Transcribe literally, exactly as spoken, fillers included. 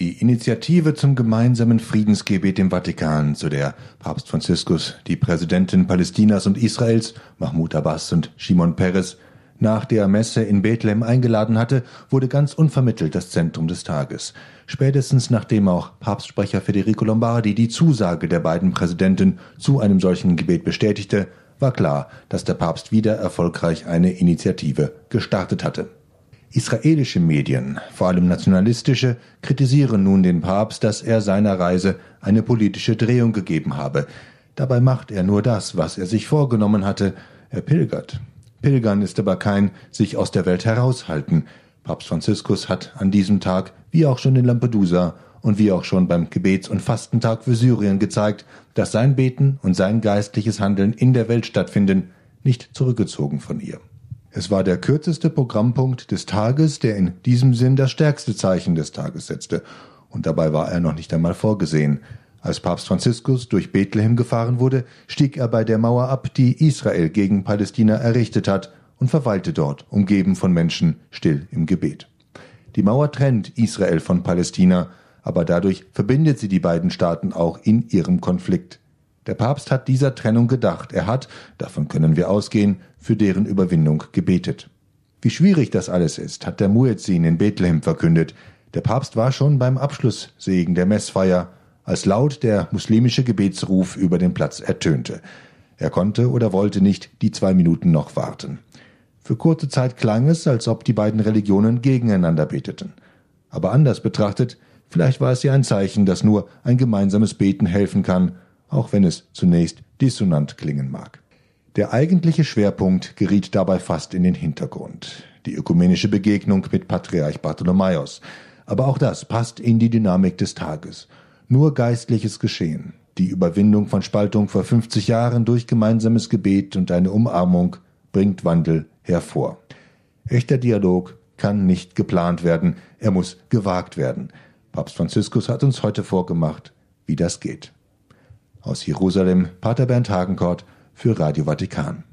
Die Initiative zum gemeinsamen Friedensgebet im Vatikan, zu der Papst Franziskus die Präsidenten Palästinas und Israels, Mahmoud Abbas und Shimon Peres, nach der Messe in Bethlehem eingeladen hatte, wurde ganz unvermittelt das Zentrum des Tages. Spätestens nachdem auch Papstsprecher Federico Lombardi die Zusage der beiden Präsidenten zu einem solchen Gebet bestätigte, war klar, dass der Papst wieder erfolgreich eine Initiative gestartet hatte. Israelische Medien, vor allem nationalistische, kritisieren nun den Papst, dass er seiner Reise eine politische Drehung gegeben habe. Dabei macht er nur das, was er sich vorgenommen hatte. Er pilgert. Pilgern ist aber kein sich aus der Welt heraushalten. Papst Franziskus hat an diesem Tag, wie auch schon in Lampedusa und wie auch schon beim Gebets- und Fastentag für Syrien gezeigt, dass sein Beten und sein geistliches Handeln in der Welt stattfinden, nicht zurückgezogen von ihr. Es war der kürzeste Programmpunkt des Tages, der in diesem Sinn das stärkste Zeichen des Tages setzte. Und dabei war er noch nicht einmal vorgesehen. Als Papst Franziskus durch Bethlehem gefahren wurde, stieg er bei der Mauer ab, die Israel gegen Palästina errichtet hat, und verweilte dort, umgeben von Menschen, still im Gebet. Die Mauer trennt Israel von Palästina, aber dadurch verbindet sie die beiden Staaten auch in ihrem Konflikt. Der Papst hat dieser Trennung gedacht. Er hat, davon können wir ausgehen, für deren Überwindung gebetet. Wie schwierig das alles ist, hat der Muezzin in Bethlehem verkündet. Der Papst war schon beim Abschlusssegen der Messfeier, als laut der muslimische Gebetsruf über den Platz ertönte. Er konnte oder wollte nicht die zwei Minuten noch warten. Für kurze Zeit klang es, als ob die beiden Religionen gegeneinander beteten. Aber anders betrachtet, vielleicht war es ja ein Zeichen, dass nur ein gemeinsames Beten helfen kann, auch wenn es zunächst dissonant klingen mag. Der eigentliche Schwerpunkt geriet dabei fast in den Hintergrund. Die ökumenische Begegnung mit Patriarch Bartholomäus. Aber auch das passt in die Dynamik des Tages. Nur geistliches Geschehen. Die Überwindung von Spaltung vor fünfzig Jahren durch gemeinsames Gebet und eine Umarmung bringt Wandel hervor. Echter Dialog kann nicht geplant werden, er muss gewagt werden. Papst Franziskus hat uns heute vorgemacht, wie das geht. Aus Jerusalem, Pater Bernd Hagenkort für Radio Vatikan.